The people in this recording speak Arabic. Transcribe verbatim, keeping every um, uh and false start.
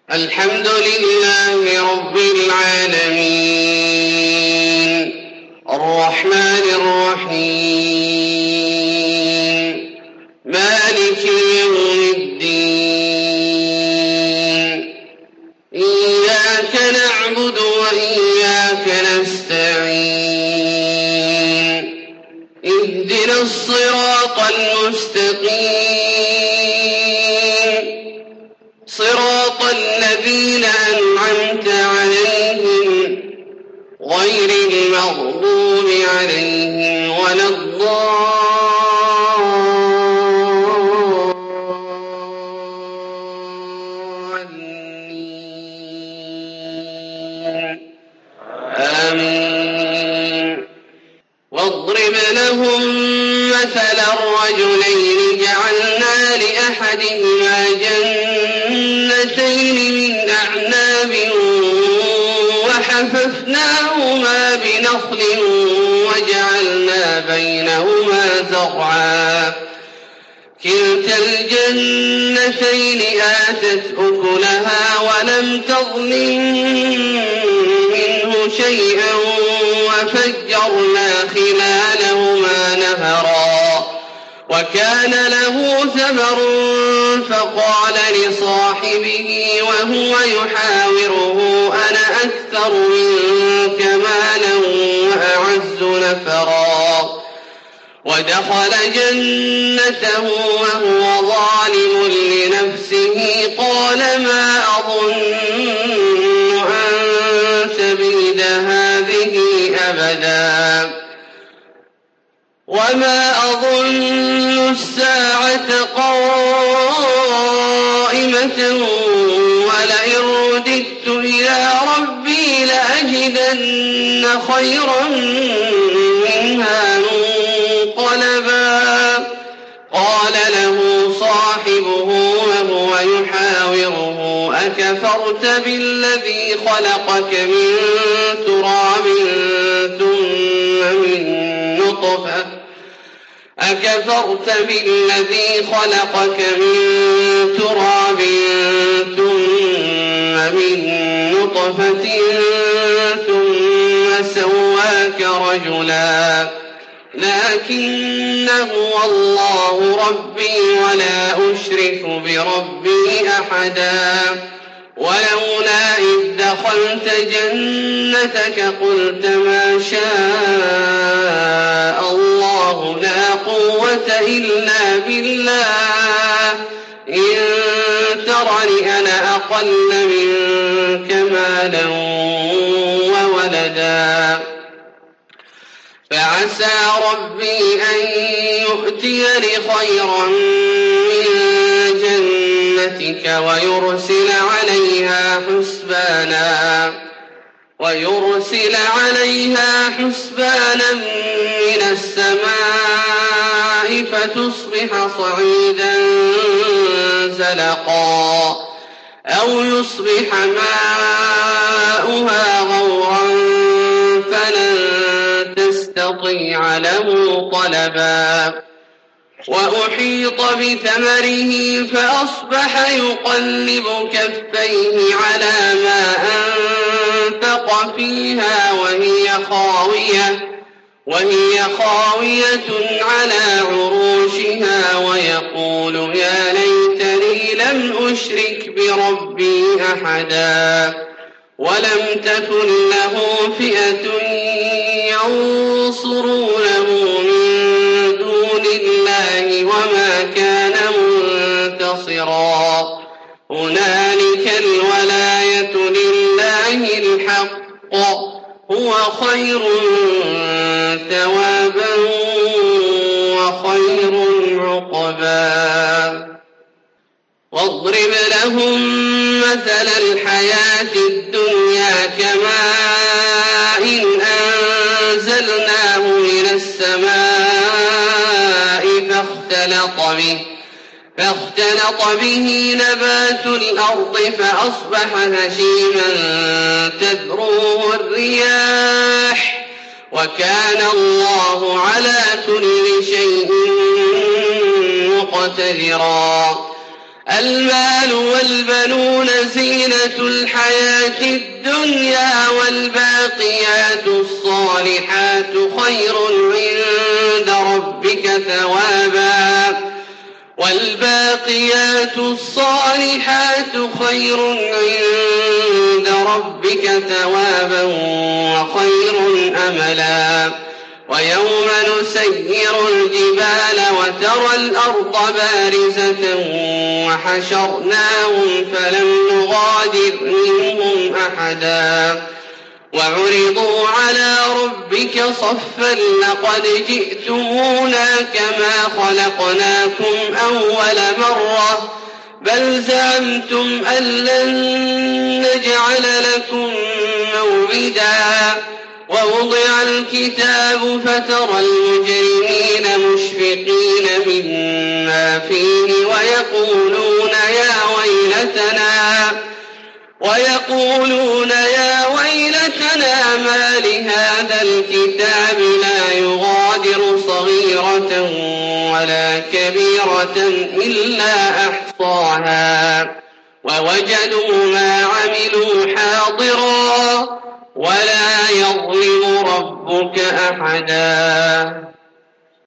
الحمد لله رب العالمين الرحمن الرحيم مالك يوم الدين إياك نعبد وإياك نستعين اهدنا الصراط المستقيم صراط الذين أنعمت عليهم غير المغضوب عليهم ولا الضالين آمين. واضرب لهم مثل الرجلين جعلنا لأحدهما جنتين من أعناب وحففناهما بنخل وجعلنا بينهما زرعا كلتا الجنتين آتت أكلها ولم تظلم منه شيئا وفجرنا خلالهما نهرا وكان له ثمر فقال لصاحبه وهو يحاوره أنا أكثر منك مالا وأعز نفرا ودخل جنته وهو ظالم لنفسه قال ما أظن أن تبيد هذه أبدا وما أظن الساعة قائمة ولئن رددت إلى ربي لأجدن خيرا منها منقلبا قال له صاحبه وهو يحاوره أكفرت بالذي خلقك من تراب ثم من نطفة أكفرت بالذي خلقك من تراب ثم من نطفة ثم سواك رجلا لكن هو الله ربي ولا أشرك بربي أحدا ولولا إذ دخلت جنتك قلت ما شاء الله لا قوة إلا بالله إن ترني أنا أقل منك مالا وولدا فعسى ربي أن يؤتيني خيرا من جنتك ويرسل عليها حسبانا ويرسل عليها حسبانا من السماء فتصبح صعيدا زلقا أو يصبح ماؤها غورا فلن تستطيع له طلبا وأحيط بثمره فأصبح يقلب كفيه على ما أنفق فيها وهي خاوية وهي خاوية على عروشها ويقول يا ليتني لم أشرك بربي أحدا ولم تكن له فئة ينصرونه من دون الله وما كان منتصرا هنالك الولاية لله الحق هو خير ثوابا وخير عقبا واضرب لهم مثل الحياة الدنيا كماء أنزلناه من السماء فاختلط به فاختلط به نبات الأرض فأصبح هشيما تذروه الرياح وكان الله على كل شيء مقتدرا المال والبنون زينة الحياة الدنيا والباقيات الصالحات خير عند ربك ثوابا والباقيات الصالحات خير عند ربك ثوابا وخير أملا ويوم نسير الجبال وترى الأرض بارزة وحشرناهم فلم نغادر منهم أحدا وعرضوا على ربك صفا لقد جئتمونا كما خلقناكم أول مرة بل زعمتم أن لن نجعل لكم موعدا ووضع الكتاب فترى المجرمين مشفقين مما فيه ويقولون يا ويلتنا ويقولون يا ويلتنا ما لهذا الكتاب لا يغادر صغيرة ولا كبيرة إلا أحصاها ووجدوا ما عملوا حاضرا ولا يظلم ربك أحدا.